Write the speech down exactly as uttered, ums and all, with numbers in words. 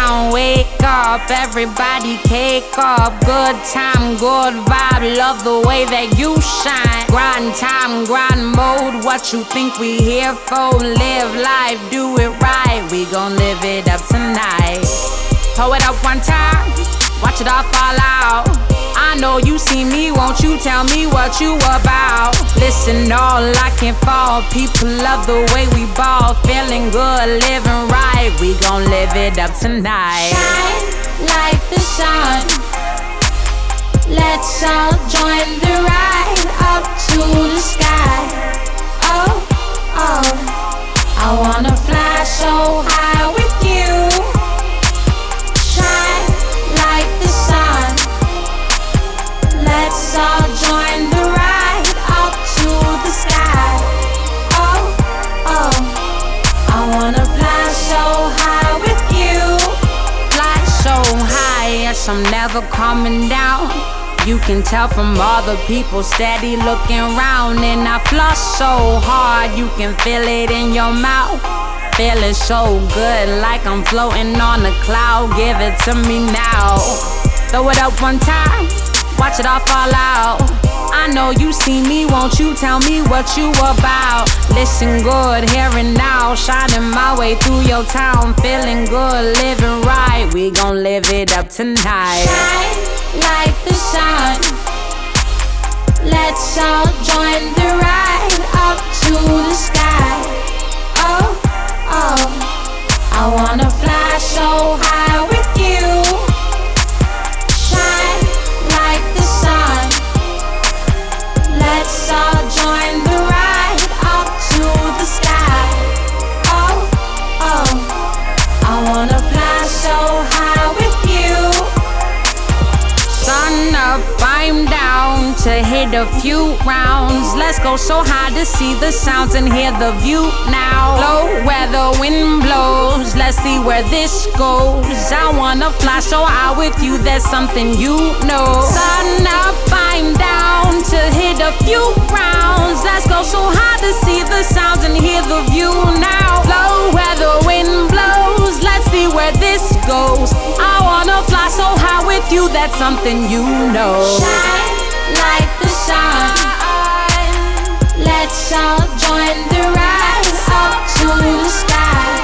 down, wake up, everybody cake up. Good time, good vibe, love the way that you shine. Grind time, grind mode, what you think we here for? Live life, do it right, we gon' live it up tonight. Pull it up one time, watch it all fall out. I know you see me, won't you tell me what you about? Listen, all I can fall, people love the way we ball. Feeling good, living right, we gon' live it up tonight. Shine like the sun, let's all join the ride up to the sky. Oh, oh, I wanna fly so high with you. Shine like the sun, let's all join the ride up to the sky. Oh, oh, I wanna fly so high with you. Fly so high, yes, I'm never coming down. You can tell from all the people steady looking round. And I floss so hard, you can feel it in your mouth. Feeling so good, like I'm floating on a cloud. Give it to me now. Throw it up one time, watch it all fall out. I know you see me, won't you tell me what you about? Listen good, here and now, shining my way through your town. Feeling good, living right, we gon' live it up tonight. Shine like the sun, let's all join the ride up to the sky. Oh, oh, I wanna fly so high with you. Shine like the sun, let's all join the ride up to the sky. Oh, oh, I wanna fly so high with you. Sun up, I'm down to hit a few rounds. Let's go so high to see the sounds and hear the view now. Low where the wind blows, let's see where this goes. I wanna fly so high with you, there's something you know. Sun up, I'm down to hit a few rounds. Let's go so high to see the sounds and hear the view now. Low where the wind blows, let's see where this goes. I wanna fly so high with you, that's something you know. Shine like the sun, let's all join the ride up to the sky.